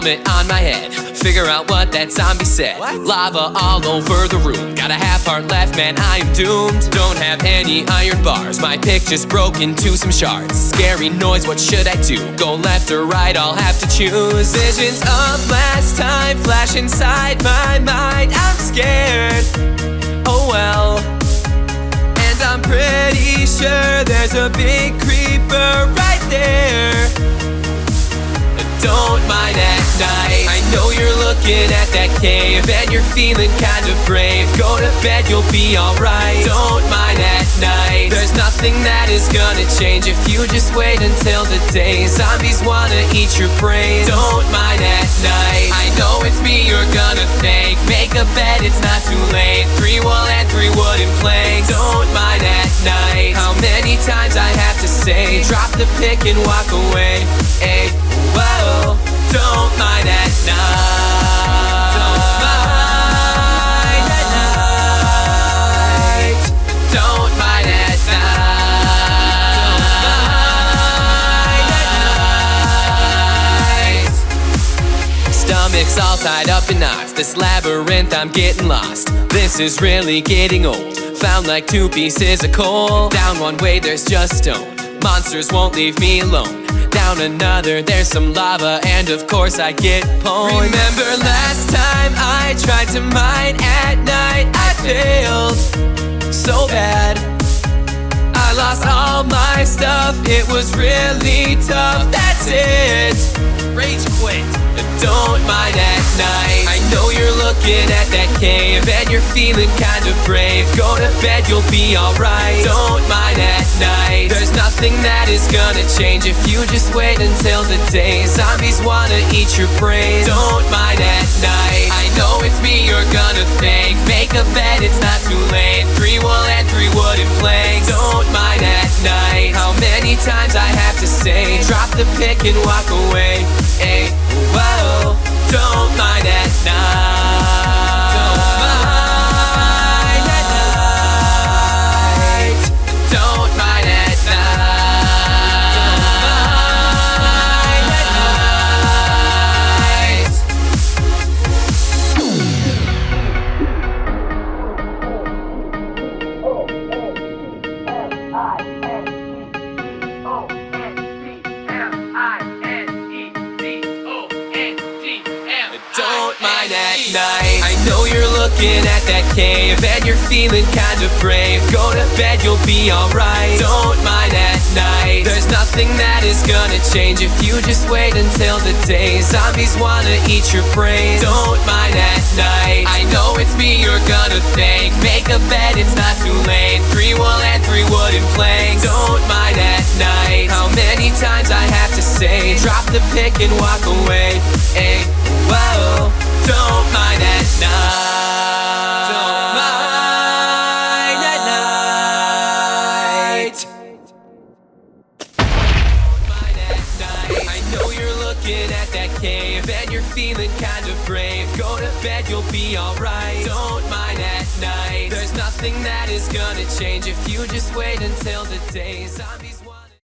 helmet on my head, figure out what that zombie said. Lava all over the room, got a half heart left, man, I am doomed. Don't have any iron bars, my pick just broke into some shards. Scary noise, what should I do? Go left or right, I'll have to choose. Visions of last time flash inside my mind. I'm scared, oh well, and I'm pretty sure there's a big creeper right there. Don't mind at night, I know you're looking at that cave and you're feeling kind of brave. Go to bed, you'll be alright. Don't mind at night, there's nothing that is gonna change if you just wait until the day. Zombies wanna eat your brains. Don't mind at night, I know it's me you're gonna thank. Make a bed, it's not too late. 3 wool and 3 wooden planks. Don't mind at night, how many times I have to say, drop the pick and walk away. Hey, whoa, don't mind at night. Don't mind at night. Don't mind at night. Stomach's all tied up in knots. This labyrinth, I'm getting lost. This is really getting old. Found like 2 pieces of coal. Down one way, there's just stone. Monsters won't leave me alone. Down another, there's some lava, and of course I get pwned. Remember last time I tried to mine at night? I failed so bad. I lost all my stuff, it was really tough. That's it, rage quit. Don't mind at night, I know you're looking at that cave and you're feeling kind of brave. Go to bed, you'll be alright. Don't mind at night, there's nothing that is gonna change if you just wait until the day. Zombies wanna eat your brains. Don't mind at night, I know it's me you're gonna thank. Make a bed, it's not too late. 3 wool and 3 wooden planks. Don't mind at night, how many times I have to say, drop the pick and walk away. Hey, whoa, don't mind at night. Don't mind at night. Don't mind at night. Don't mind at night, I know you're looking at that cave and you're feeling kind of brave. Go to bed, you'll be alright. Don't mind at night, there's nothing that is gonna change if you just wait until the day. Zombies wanna eat your brains. Don't mind at night, I know it's me you're gonna thank. Make a bed, it's not too late. 3 wool and 3 wooden planks. Don't mind at night, how many times I have to say, drop the pick and walk away. Hey, whoa, don't mind at night. Don't mind at night. Don't mind at night, I know you're looking at that cave and you're feeling kind of brave. Go to bed, you'll be alright. Don't mind at night, there's nothing that is gonna change if you just wait until the day. Zombies